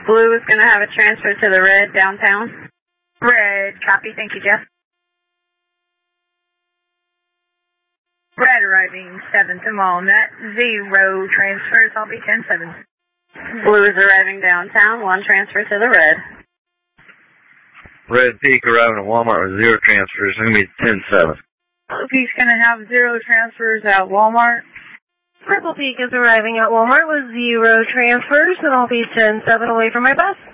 Blue is going to have a transfer to the red downtown. Red, copy. Thank you, Jeff. Red arriving 7 to Walnut. 0 transfers. I'll be 10-7. Blue is arriving downtown. 1 transfer to the red. Red Peak arriving at Walmart with 0 transfers. It's going to be 10-7. Blue Peak's going to have 0 transfers at Walmart. Purple Peak is arriving at Walmart with 0 transfers, and I'll be 10-7 away from my bus.